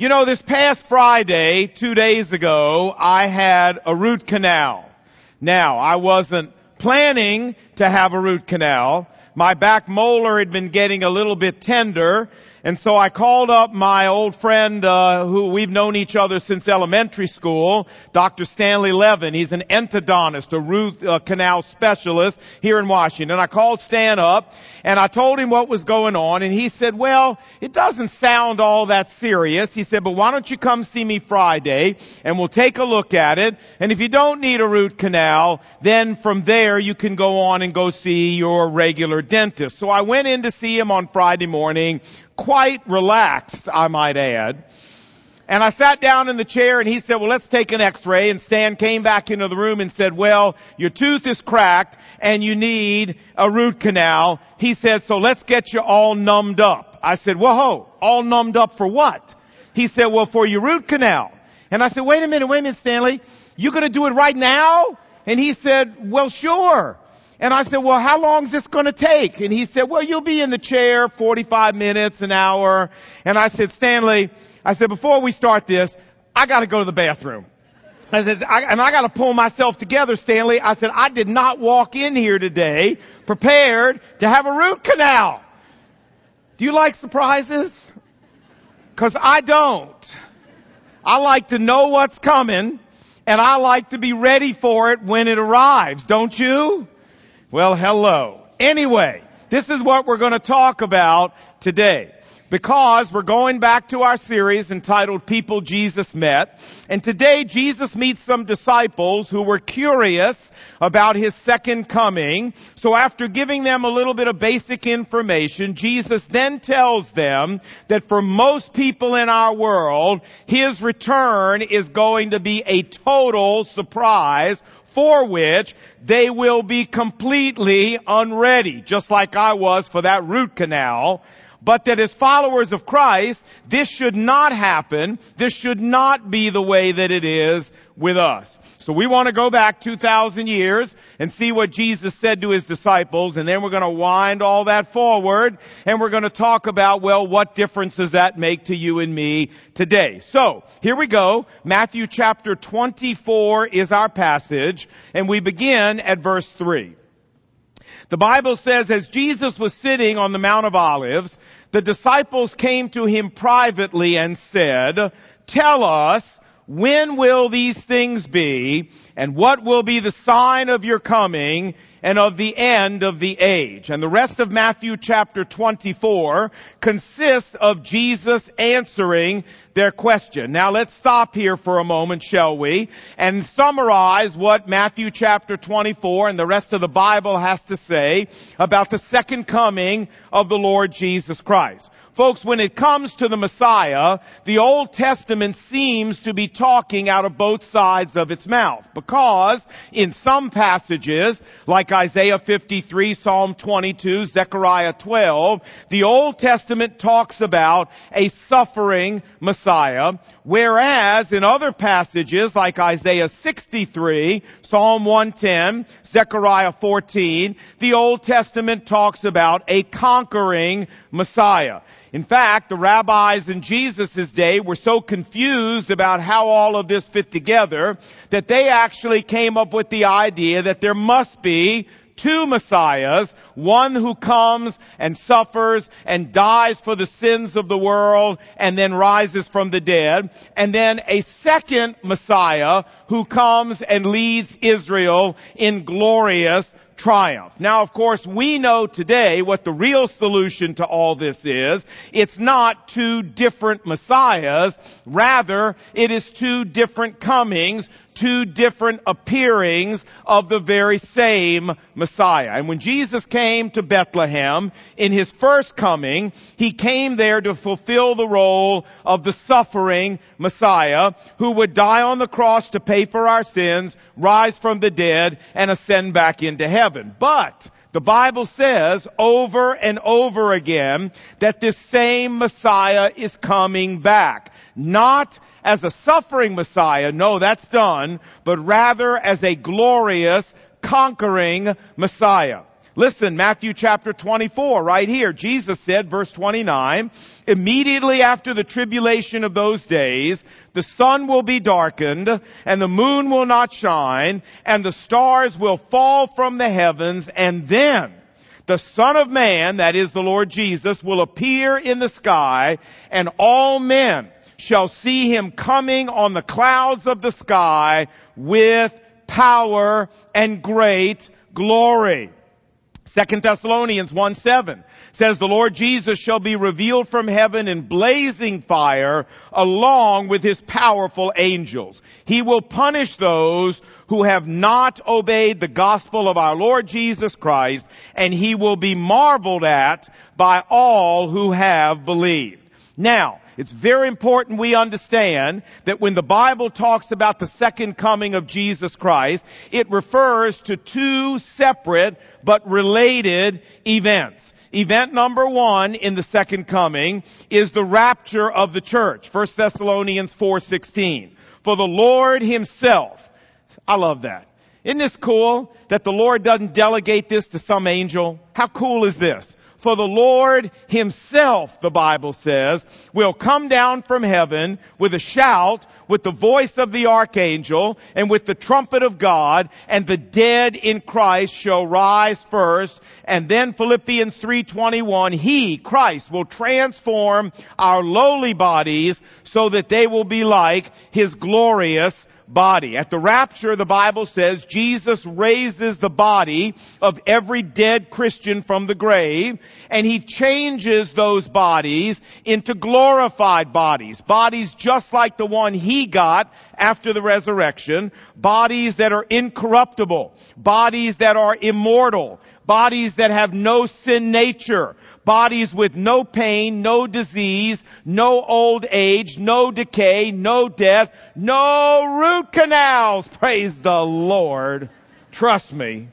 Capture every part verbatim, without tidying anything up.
You know, this past Friday, two days ago, I had a root canal. Now, I wasn't planning to have a root canal. My back molar had been getting a little bit tender, and so I called up my old friend, uh, who we've known each other since elementary school, Doctor Stanley Levin. He's an endodontist, a root uh, canal specialist here in Washington. I called Stan up, and I told him what was going on, and he said, well, it doesn't sound all that serious. He said, but why don't you come see me Friday, and we'll take a look at it, and if you don't need a root canal, then from there you can go on and go see your regular dentist. So I went in to see him on Friday morning, quite relaxed, I might add. And I sat down in the chair and he said, well, let's take an x-ray. And Stan came back into the room and said, well, your tooth is cracked and you need a root canal. He said, so let's get you all numbed up. I said, whoa, all numbed up for what? He said, well, for your root canal. And I said, wait a minute, wait a minute, Stanley. You're going to do it right now? And he said, well, sure. And I said, well, how long is this going to take? And he said, well, you'll be in the chair forty-five minutes, an hour. And I said, Stanley, I said, before we start this, I got to go to the bathroom. I said, I, and I got to pull myself together, Stanley. I said, I did not walk in here today prepared to have a root canal. Do you like surprises? Because I don't. I like to know what's coming, and I like to be ready for it when it arrives. Don't you? Well, hello. Anyway, this is what we're going to talk about today, because we're going back to our series entitled People Jesus Met. And today Jesus meets some disciples who were curious about his second coming. So after giving them a little bit of basic information, Jesus then tells them that for most people in our world, his return is going to be a total surprise, for which they will be completely unready, just like I was for that root canal. But that as followers of Christ, this should not happen. This should not be the way that it is with us. So we want to go back two thousand years and see what Jesus said to his disciples, and then we're going to wind all that forward, and we're going to talk about, well, what difference does that make to you and me today? So, here we go. Matthew chapter twenty-four is our passage, and we begin at verse three. The Bible says, as Jesus was sitting on the Mount of Olives, the disciples came to him privately and said, tell us, when will these things be, and what will be the sign of your coming and of the end of the age? And the rest of Matthew chapter twenty-four consists of Jesus answering their question. Now let's stop here for a moment, shall we, and summarize what Matthew chapter twenty-four and the rest of the Bible has to say about the second coming of the Lord Jesus Christ. Folks, when it comes to the Messiah, the Old Testament seems to be talking out of both sides of its mouth, because in some passages, like Isaiah fifty-three, Psalm twenty-two, Zechariah twelve, the Old Testament talks about a suffering Messiah, whereas in other passages, like Isaiah sixty-three, Psalm one ten, Zechariah fourteen, the Old Testament talks about a conquering Messiah. In fact, the rabbis in Jesus' day were so confused about how all of this fit together that they actually came up with the idea that there must be two Messiahs, one who comes and suffers and dies for the sins of the world and then rises from the dead, and then a second Messiah who comes and leads Israel in glorious triumph. Now, of course, we know today what the real solution to all this is. It's not two different Messiahs. Rather, it is two different comings, two different appearings of the very same Messiah. And when Jesus came to Bethlehem in his first coming, he came there to fulfill the role of the suffering Messiah who would die on the cross to pay for our sins, rise from the dead, and ascend back into heaven. But the Bible says over and over again that this same Messiah is coming back. Not as a suffering Messiah, no, that's done, but rather as a glorious, conquering Messiah. Listen, Matthew chapter twenty-four, right here. Jesus said, verse twenty-nine, immediately after the tribulation of those days, the sun will be darkened, and the moon will not shine, and the stars will fall from the heavens, and then the Son of Man, that is the Lord Jesus, will appear in the sky, and all men shall see him coming on the clouds of the sky with power and great glory. Second Thessalonians one seven says the Lord Jesus shall be revealed from heaven in blazing fire along with his powerful angels. He will punish those who have not obeyed the gospel of our Lord Jesus Christ, and he will be marveled at by all who have believed. Now, it's very important we understand that when the Bible talks about the second coming of Jesus Christ, it refers to two separate but related events. Event number one in the second coming is the rapture of the church. First Thessalonians four sixteen. For the Lord himself, I love that. Isn't this cool that the Lord doesn't delegate this to some angel? How cool is this? For the Lord himself, the Bible says, will come down from heaven with a shout, with the voice of the archangel, and with the trumpet of God, and the dead in Christ shall rise first. And then Philippians three twenty-one, he, Christ, will transform our lowly bodies so that they will be like his glorious body. At the rapture, the Bible says Jesus raises the body of every dead Christian from the grave, and he changes those bodies into glorified bodies. Bodies just like the one he got after the resurrection. Bodies that are incorruptible. Bodies that are immortal. Bodies that have no sin nature. Bodies with no pain, no disease, no old age, no decay, no death, no root canals. Praise the Lord. Trust me.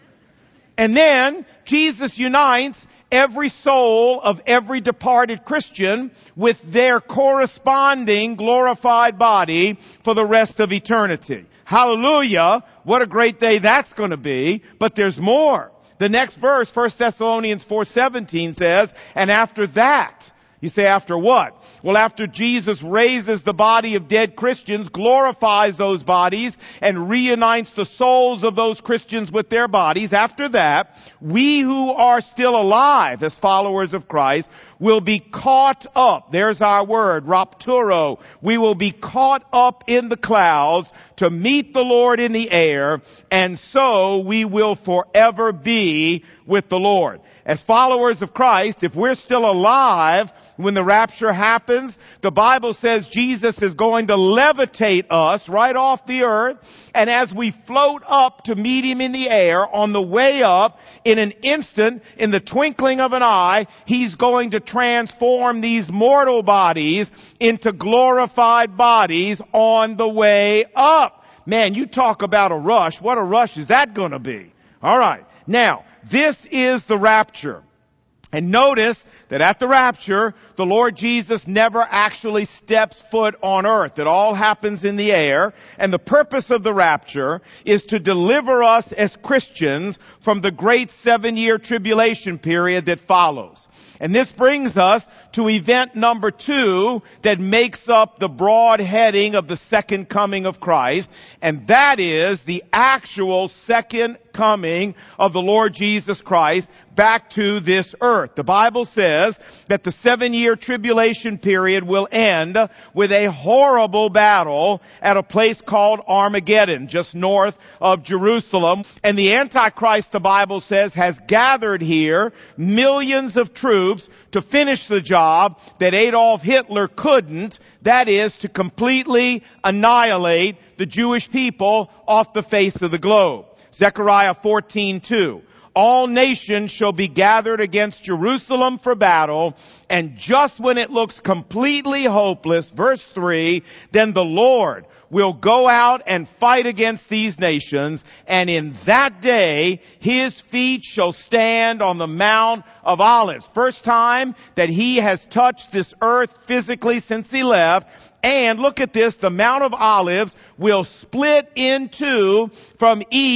And then Jesus unites every soul of every departed Christian with their corresponding glorified body for the rest of eternity. Hallelujah. What a great day that's going to be. But there's more. The next verse, First Thessalonians four seventeen says, and after that, you say after what? Well, after Jesus raises the body of dead Christians, glorifies those bodies, and reunites the souls of those Christians with their bodies, after that, we who are still alive as followers of Christ will be caught up. There's our word, rapturo. We will be caught up in the clouds to meet the Lord in the air, and so we will forever be with the Lord. As followers of Christ, if we're still alive when the rapture happens, the Bible says Jesus is going to levitate us right off the earth, and as we float up to meet him in the air, on the way up, in an instant, in the twinkling of an eye, he's going to transform these mortal bodies into glorified bodies on the way up. Man, you talk about a rush. What a rush is that going to be? All right. Now, this is the rapture. And notice that at the rapture, the Lord Jesus never actually steps foot on earth. It all happens in the air. And the purpose of the rapture is to deliver us as Christians from the great seven-year tribulation period that follows. And this brings us to event number two that makes up the broad heading of the second coming of Christ. And that is the actual second coming of the Lord Jesus Christ back to this earth. The Bible says that the seven-year tribulation period will end with a horrible battle at a place called Armageddon, just north of Jerusalem. And the Antichrist, the Bible says, has gathered here millions of troops to finish the job that Adolf Hitler couldn't, that is, to completely annihilate the Jewish people off the face of the globe. Zechariah fourteen two. All nations shall be gathered against Jerusalem for battle, and just when it looks completely hopeless, verse three, then the Lord will go out and fight against these nations, and in that day his feet shall stand on the Mount of Olives. First time that he has touched this earth physically since he left. And look at this, the Mount of Olives will split in two from east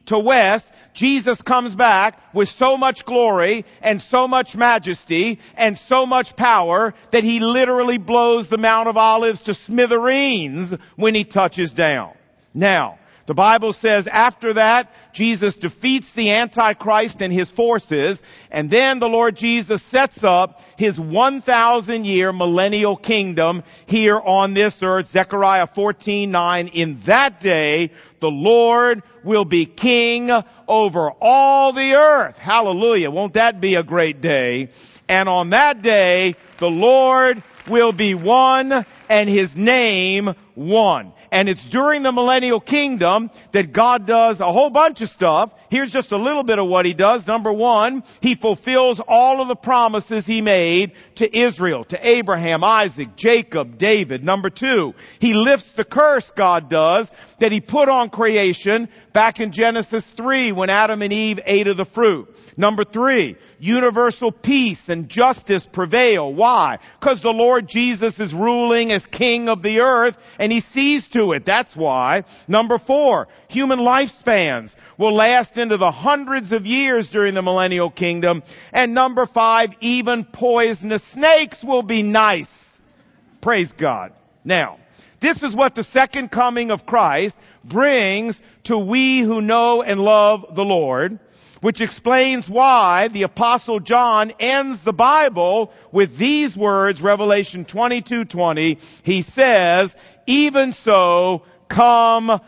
to west, Jesus comes back with so much glory and so much majesty and so much power that he literally blows the Mount of Olives to smithereens when he touches down. Now, the Bible says after that, Jesus defeats the Antichrist and his forces, and then the Lord Jesus sets up his one thousand year millennial kingdom here on this earth. Zechariah fourteen nine, in that day, the Lord will be king over all the earth. Hallelujah. Won't that be a great day? And on that day, the Lord will be one and his name one. And it's during the millennial kingdom that God does a whole bunch of stuff. Here's just a little bit of what he does. Number one, he fulfills all of the promises he made to Israel, to Abraham, Isaac, Jacob, David. Number two, he lifts the curse, God does, that he put on creation back in Genesis three when Adam and Eve ate of the fruit. Number three, universal peace and justice prevail. Why? Because the Lord Jesus is ruling as king of the earth and he sees to it. That's why. Number four, human lifespans will last into the hundreds of years during the millennial kingdom. And number five, even poisonous snakes will be nice. Praise God. Now, this is what the second coming of Christ brings to we who know and love the Lord, which explains why the Apostle John ends the Bible with these words, Revelation twenty-two twenty. He says, even so, come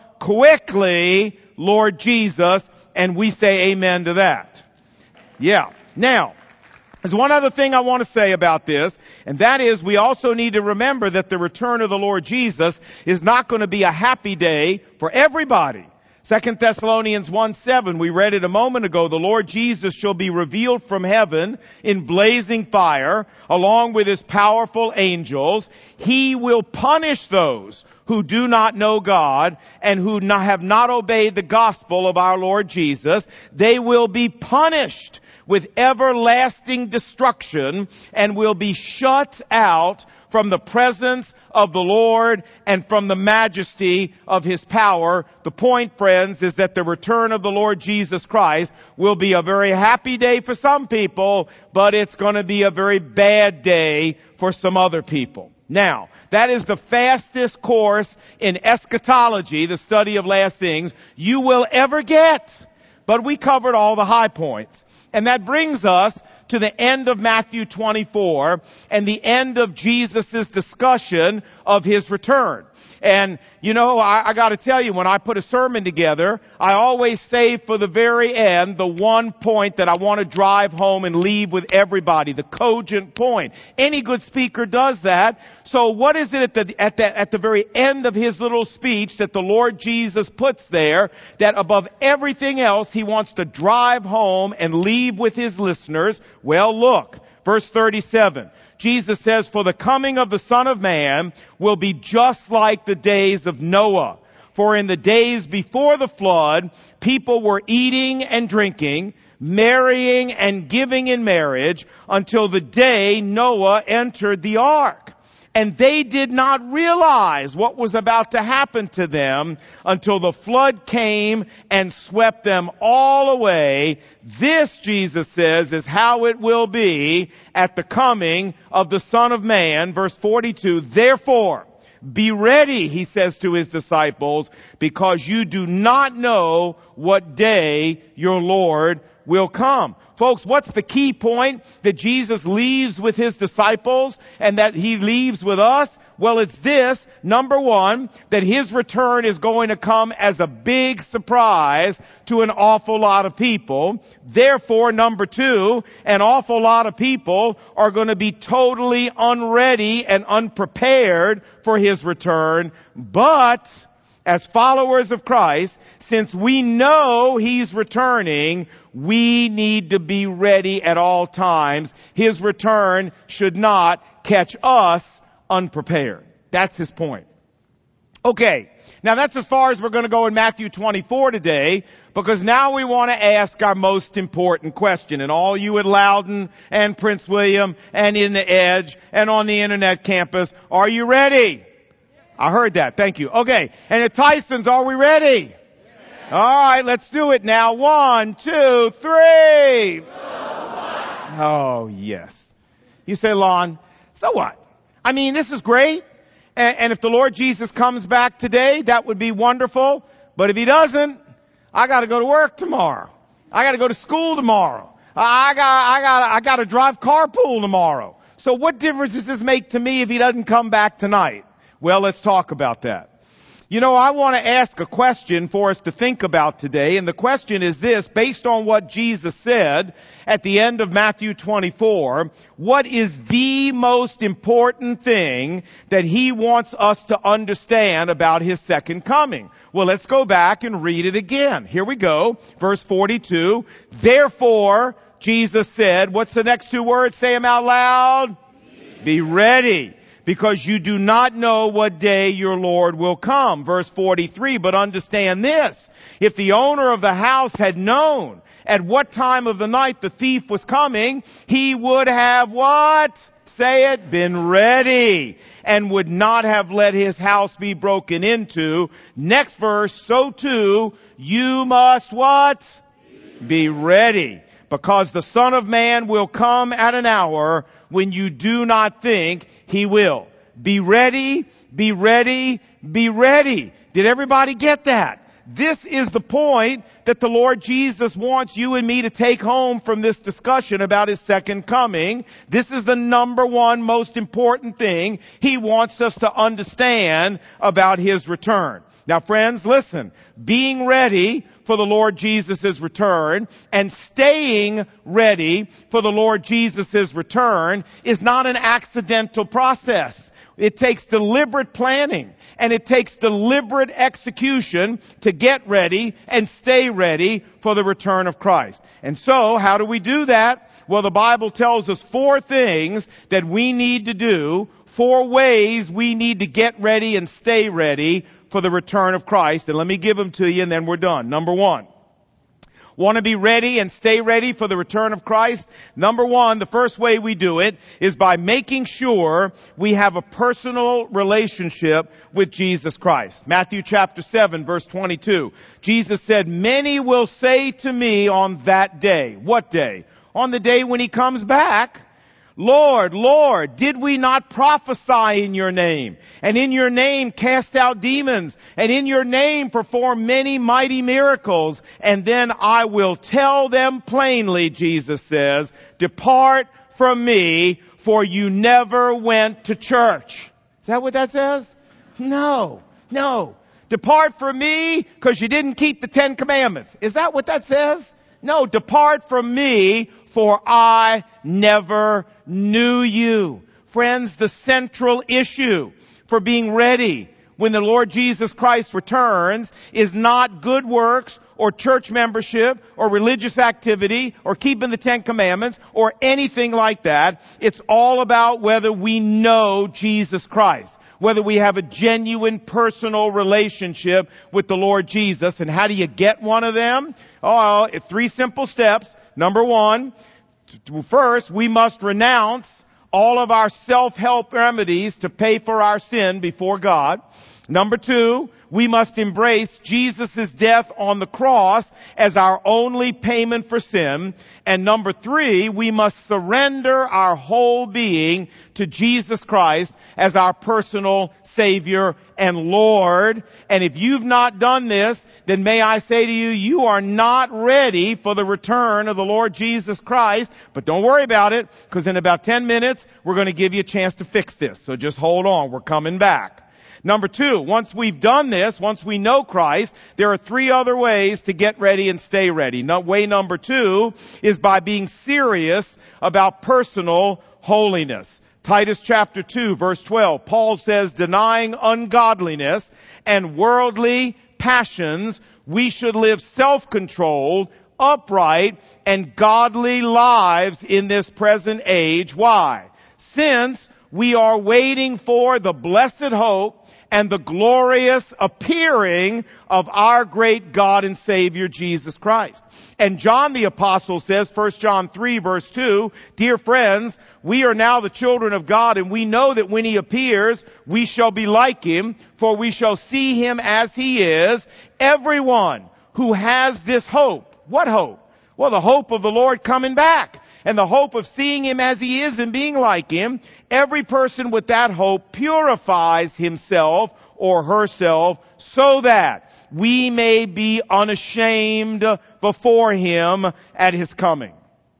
quickly, Lord Jesus. And we say amen to that. Yeah. Now, there's one other thing I want to say about this, and that is we also need to remember that the return of the Lord Jesus is not going to be a happy day for everybody. Second Thessalonians one seven, we read it a moment ago, the Lord Jesus shall be revealed from heaven in blazing fire, along with his powerful angels. He will punish those who do not know God and who not, have not obeyed the gospel of our Lord Jesus. They will be punished with everlasting destruction and will be shut out from the presence of the Lord and from the majesty of his power. The point, friends, is that the return of the Lord Jesus Christ will be a very happy day for some people, but it's going to be a very bad day for some other people. Now, that is the fastest course in eschatology, the study of last things, you will ever get. But we covered all the high points. And that brings us to the end of Matthew twenty-four and the end of Jesus' discussion of his return. And, you know, I, I got to tell you, when I put a sermon together, I always save for the very end the one point that I want to drive home and leave with everybody, the cogent point. Any good speaker does that. So what is it at the, at the, at the very end of his little speech that the Lord Jesus puts there that above everything else he wants to drive home and leave with his listeners? Well, look, verse thirty-seven. Jesus says, for the coming of the Son of Man will be just like the days of Noah. For in the days before the flood, people were eating and drinking, marrying and giving in marriage until the day Noah entered the ark. And they did not realize what was about to happen to them until the flood came and swept them all away. This, Jesus says, is how it will be at the coming of the Son of Man. Verse forty-two, therefore, be ready, he says to his disciples, because you do not know what day your Lord will come. Folks, what's the key point that Jesus leaves with his disciples and that he leaves with us? Well, it's this. Number one, that his return is going to come as a big surprise to an awful lot of people. Therefore, number two, an awful lot of people are going to be totally unready and unprepared for his return. But as followers of Christ, since we know he's returning, we need to be ready at all times. His return should not catch us unprepared. That's his point. Okay, now that's as far as we're going to go in Matthew twenty-four today, because now we want to ask our most important question. And all you at Loudon and Prince William and in the Edge and on the internet campus, are you ready? I heard that. Thank you. Okay. And at Tyson's, are we ready? All right, let's do it now. One, two, three. Oh, yes. You say, Lon, so what? I mean, this is great. And, and if the Lord Jesus comes back today, that would be wonderful. But if he doesn't, I got to go to work tomorrow. I got to go to school tomorrow. I got, I got, I got to drive carpool tomorrow. So what difference does this make to me if he doesn't come back tonight? Well, let's talk about that. You know, I want to ask a question for us to think about today, and the question is this: based on what Jesus said at the end of Matthew twenty-four, what is the most important thing that he wants us to understand about his second coming? Well, let's go back and read it again. Here we go. Verse forty-two. Therefore, Jesus said, what's the next two words? Say them out loud. Be ready, because you do not know what day your Lord will come. Verse forty-three, but understand this: if the owner of the house had known at what time of the night the thief was coming, he would have what? Say it, been ready, and would not have let his house be broken into. Next verse, so too, you must what? Be ready, because the Son of Man will come at an hour when you do not think he will. Be ready, be ready, be ready. Did everybody get that? This is the point that the Lord Jesus wants you and me to take home from this discussion about his second coming. This is the number one most important thing he wants us to understand about his return. Now, friends, listen. Being ready for the Lord Jesus' return and staying ready for the Lord Jesus' return is not an accidental process. It takes deliberate planning, and it takes deliberate execution to get ready and stay ready for the return of Christ. And so, how do we do that? Well, the Bible tells us four things that we need to do, four ways we need to get ready and stay ready for the return of Christ. And let me give them to you, and then we're done. Number one. Want to be ready and stay ready for the return of Christ? Number one, the first way we do it is by making sure we have a personal relationship with Jesus Christ. Matthew chapter seven, verse twenty-two. Jesus said, many will say to me on that day. What day? On the day when he comes back. Lord, Lord, did we not prophesy in your name, and in your name cast out demons, and in your name perform many mighty miracles? And then I will tell them plainly, Jesus says, depart from me, for you never went to church. Is that what that says? No, no. Depart from me because you didn't keep the Ten Commandments. Is that what that says? No, depart from me, for I never knew you. Friends, the central issue for being ready when the Lord Jesus Christ returns is not good works or church membership or religious activity or keeping the Ten Commandments or anything like that. It's all about whether we know Jesus Christ, whether we have a genuine personal relationship with the Lord Jesus. And how do you get one of them? Oh, it's three simple steps. Number one, first, we must renounce all of our self-help remedies to pay for our sin before God. Number two, we must embrace Jesus' death on the cross as our only payment for sin. And number three, we must surrender our whole being to Jesus Christ as our personal Savior and Lord. And if you've not done this, then may I say to you, you are not ready for the return of the Lord Jesus Christ. But don't worry about it, because in about ten minutes, we're going to give you a chance to fix this. So just hold on. We're coming back. Number two, once we've done this, once we know Christ, there are three other ways to get ready and stay ready. No, way number two is by being serious about personal holiness. Titus chapter two, verse twelve, Paul says, denying ungodliness and worldly passions, we should live self-controlled, upright, and godly lives in this present age. Why? Since we are waiting for the blessed hope and the glorious appearing of our great God and Savior, Jesus Christ. And John the Apostle says, First John three, verse two, dear friends, we are now the children of God, and we know that when he appears, we shall be like him, for we shall see him as he is. Everyone who has this hope. What hope? Well, the hope of the Lord coming back and the hope of seeing Him as He is and being like Him. Every person with that hope purifies himself or herself so that we may be unashamed before Him at His coming.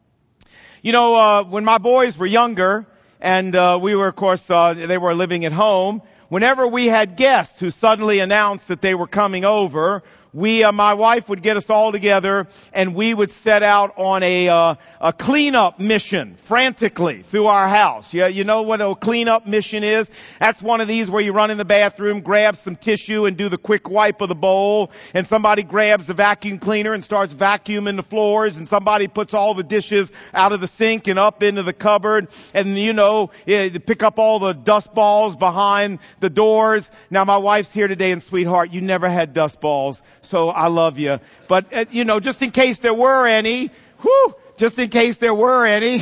You know, uh, when my boys were younger and uh, we were, of course, uh, they were living at home, whenever we had guests who suddenly announced that they were coming over, we, uh, my wife would get us all together and we would set out on a, uh, a cleanup mission frantically through our house. Yeah, you know what a cleanup mission is? That's one of these where you run in the bathroom, grab some tissue and do the quick wipe of the bowl, and somebody grabs the vacuum cleaner and starts vacuuming the floors, and somebody puts all the dishes out of the sink and up into the cupboard, and you know, you pick up all the dust balls behind the doors. Now my wife's here today, and sweetheart, you never had dust balls. So I love you. But, uh, you know, just in case there were any, whew, just in case there were any,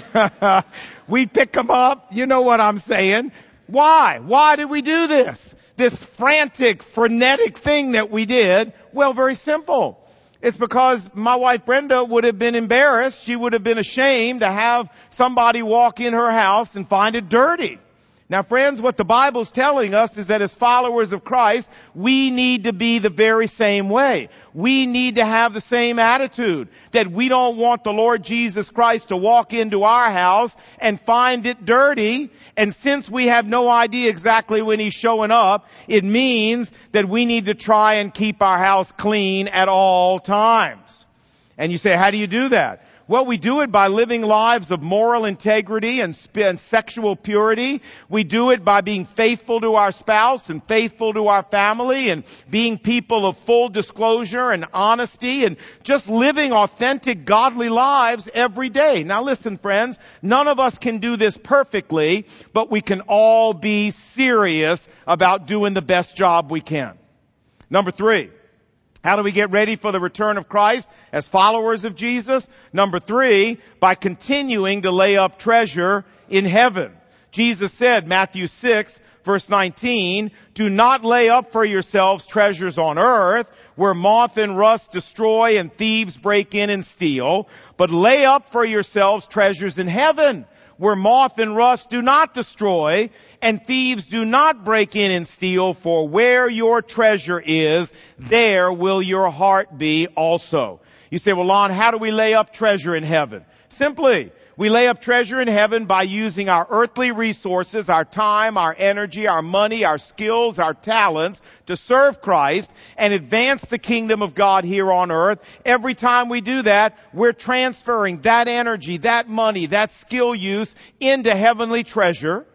we'd pick them up. You know what I'm saying. Why? Why did we do this? This frantic, frenetic thing that we did? Well, very simple. It's because my wife Brenda would have been embarrassed. She would have been ashamed to have somebody walk in her house and find it dirty. Now, friends, what the Bible's telling us is that as followers of Christ, we need to be the very same way. We need to have the same attitude, that we don't want the Lord Jesus Christ to walk into our house and find it dirty. And since we have no idea exactly when He's showing up, it means that we need to try and keep our house clean at all times. And you say, how do you do that? Well, we do it by living lives of moral integrity and, sp- and sexual purity. We do it by being faithful to our spouse and faithful to our family and being people of full disclosure and honesty and just living authentic, godly lives every day. Now listen, friends, none of us can do this perfectly, but we can all be serious about doing the best job we can. Number three. How do we get ready for the return of Christ as followers of Jesus? Number three, by continuing to lay up treasure in heaven. Jesus said, Matthew six, verse nineteen, do not lay up for yourselves treasures on earth, where moth and rust destroy and thieves break in and steal, but lay up for yourselves treasures in heaven, where moth and rust do not destroy and thieves do not break in and steal, for where your treasure is, there will your heart be also. You say, well, Lon, how do we lay up treasure in heaven? Simply, we lay up treasure in heaven by using our earthly resources, our time, our energy, our money, our skills, our talents to serve Christ and advance the kingdom of God here on earth. Every time we do that, we're transferring that energy, that money, that skill use into heavenly treasure.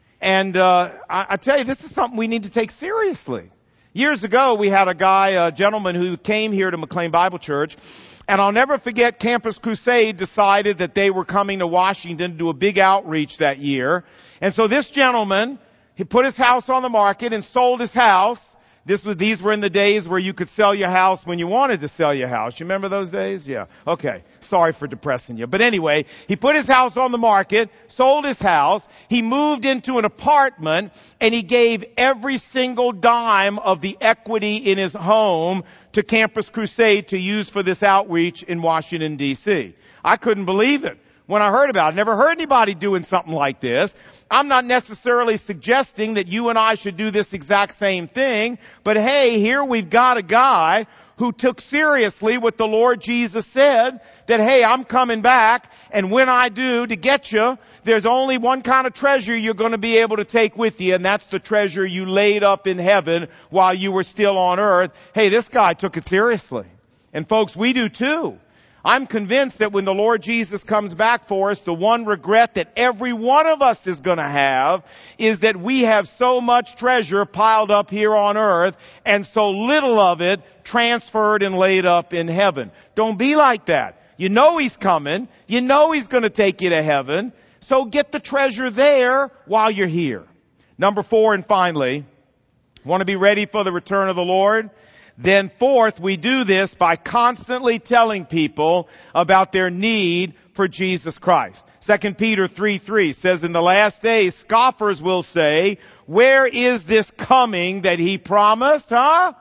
And uh I, I tell you, this is something we need to take seriously. Years ago, we had a guy, a gentleman who came here to McLean Bible Church, and I'll never forget Campus Crusade decided that they were coming to Washington to do a big outreach that year. And so this gentleman, he put his house on the market and sold his house. This was, these were in the days where you could sell your house when you wanted to sell your house. You remember those days? Yeah. Okay. Sorry for depressing you. But anyway, he put his house on the market, sold his house. He moved into an apartment and he gave every single dime of the equity in his home to Campus Crusade to use for this outreach in Washington, D C. I couldn't believe it when I heard about it. Never heard anybody doing something like this. I'm not necessarily suggesting that you and I should do this exact same thing, but hey, here we've got a guy who took seriously what the Lord Jesus said, that hey, I'm coming back, and when I do, to get you, there's only one kind of treasure you're going to be able to take with you, and that's the treasure you laid up in heaven while you were still on earth. Hey, this guy took it seriously. And folks, we do too. I'm convinced that when the Lord Jesus comes back for us, the one regret that every one of us is going to have is that we have so much treasure piled up here on earth and so little of it transferred and laid up in heaven. Don't be like that. You know He's coming. You know He's going to take you to heaven. So get the treasure there while you're here. Number four, and finally, want to be ready for the return of the Lord? Then fourth, we do this by constantly telling people about their need for Jesus Christ. Second Peter three three says, in the last days, scoffers will say, where is this coming that He promised, huh?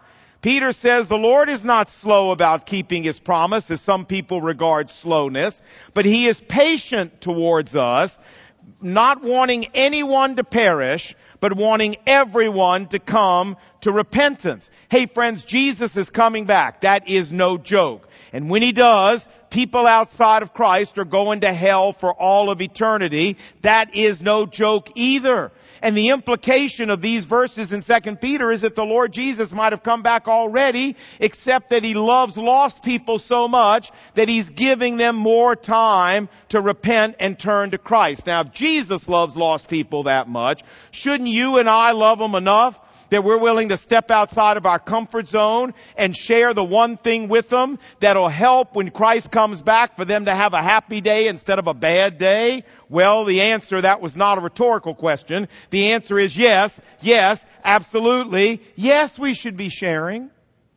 Peter says the Lord is not slow about keeping his promise, as some people regard slowness, but he is patient towards us, not wanting anyone to perish, but wanting everyone to come to repentance. Hey friends, Jesus is coming back. That is no joke. And when he does, people outside of Christ are going to hell for all of eternity. That is no joke either. And the implication of these verses in Second Peter is that the Lord Jesus might have come back already, except that he loves lost people so much that he's giving them more time to repent and turn to Christ. Now, if Jesus loves lost people that much, shouldn't you and I love them enough that we're willing to step outside of our comfort zone and share the one thing with them that'll help when Christ comes back for them to have a happy day instead of a bad day? Well, the answer, that was not a rhetorical question. The answer is yes, yes, absolutely. Yes, we should be sharing.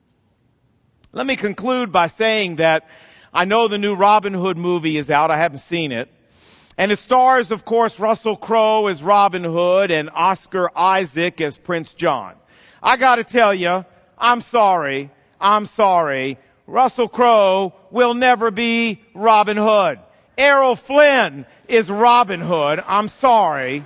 Let me conclude by saying that I know the new Robin Hood movie is out. I haven't seen it. And it stars, of course, Russell Crowe as Robin Hood and Oscar Isaac as Prince John. I gotta tell you, I'm sorry, I'm sorry. Russell Crowe will never be Robin Hood. Errol Flynn is Robin Hood. I'm sorry.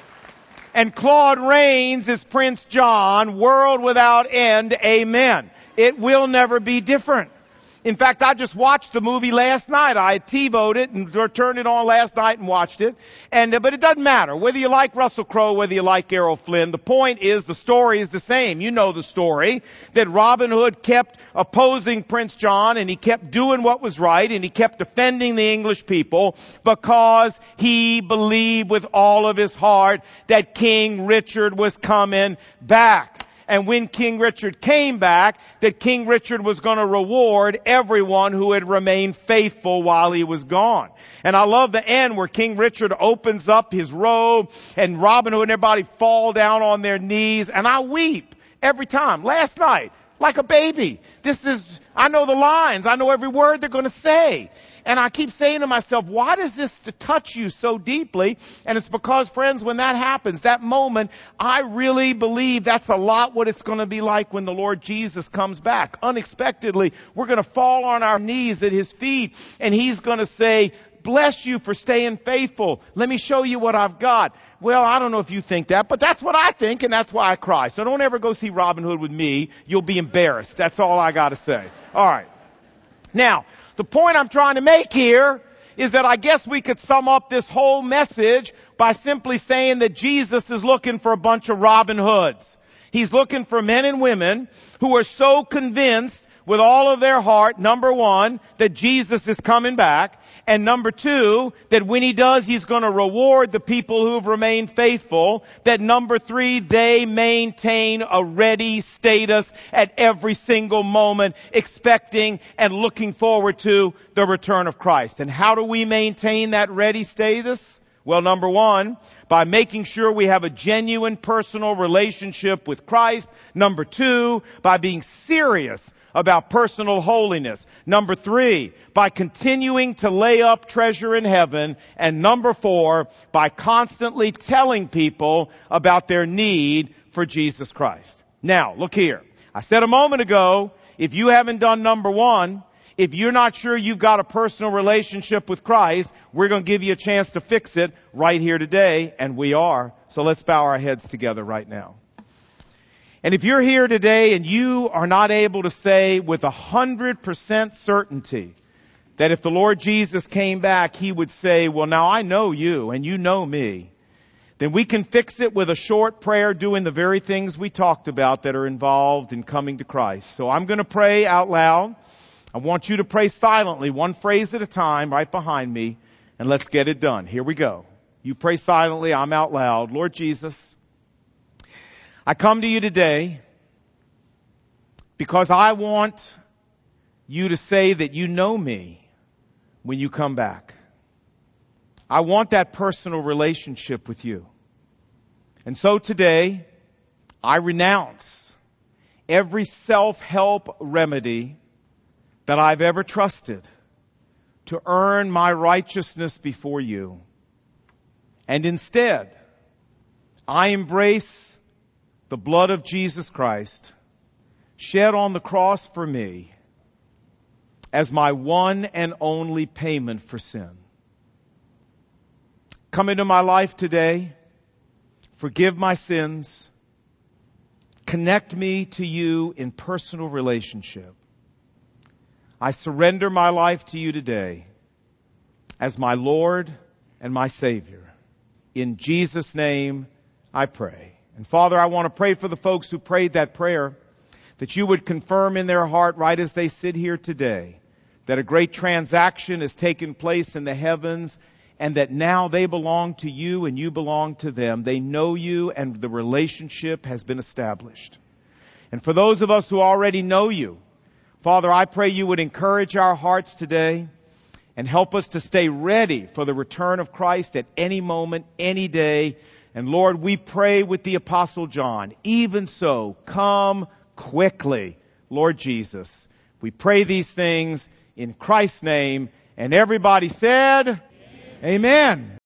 And Claude Rains is Prince John. World without end. Amen. It will never be different. In fact, I just watched the movie last night. I TiVoed it and turned it on last night and watched it. And uh, but it doesn't matter whether you like Russell Crowe, whether you like Errol Flynn. The point is the story is the same. You know the story, that Robin Hood kept opposing Prince John, and he kept doing what was right, and he kept defending the English people because he believed with all of his heart that King Richard was coming back. And when King Richard came back, that King Richard was going to reward everyone who had remained faithful while he was gone. And I love the end where King Richard opens up his robe and Robin Hood and everybody fall down on their knees. And I weep every time. Last night, like a baby. This is, I know the lines. I know every word they're going to say. And I keep saying to myself, why does this touch you so deeply? And it's because, friends, when that happens, that moment, I really believe that's a lot what it's going to be like when the Lord Jesus comes back. Unexpectedly, we're going to fall on our knees at his feet, and he's going to say, bless you for staying faithful. Let me show you what I've got. Well, I don't know if you think that, but that's what I think, and that's why I cry. So don't ever go see Robin Hood with me. You'll be embarrassed. That's all I got to say. All right. Now, the point I'm trying to make here is that I guess we could sum up this whole message by simply saying that Jesus is looking for a bunch of Robin Hoods. He's looking for men and women who are so convinced with all of their heart, number one, that Jesus is coming back, and number two, that when he does, he's going to reward the people who have remained faithful, that number three, they maintain a ready status at every single moment, expecting and looking forward to the return of Christ. And how do we maintain that ready status? Well, number one, by making sure we have a genuine personal relationship with Christ. Number two, by being serious about personal holiness. Number three, by continuing to lay up treasure in heaven. And number four, by constantly telling people about their need for Jesus Christ. Now, look here. I said a moment ago, if you haven't done number one, if you're not sure you've got a personal relationship with Christ, we're going to give you a chance to fix it right here today, and we are. So let's bow our heads together right now. And if you're here today and you are not able to say with a hundred percent certainty that if the Lord Jesus came back, he would say, well, now I know you and you know me, then we can fix it with a short prayer doing the very things we talked about that are involved in coming to Christ. So I'm going to pray out loud. I want you to pray silently, one phrase at a time, right behind me, and let's get it done. Here we go. You pray silently, I'm out loud. Lord Jesus, I come to you today because I want you to say that you know me when you come back. I want that personal relationship with you. And so today, I renounce every self-help remedy that I've ever trusted to earn my righteousness before you. And instead, I embrace the blood of Jesus Christ shed on the cross for me as my one and only payment for sin. Come into my life today. Forgive my sins. Connect me to you in personal relationship. I surrender my life to you today as my Lord and my Savior. In Jesus' name, I pray. And Father, I want to pray for the folks who prayed that prayer, that you would confirm in their heart right as they sit here today, that a great transaction has taken place in the heavens, and that now they belong to you and you belong to them. They know you and the relationship has been established. And for those of us who already know you, Father, I pray you would encourage our hearts today and help us to stay ready for the return of Christ at any moment, any day. And Lord, we pray with the Apostle John, even so, come quickly, Lord Jesus. We pray these things in Christ's name. And everybody said, Amen. Amen.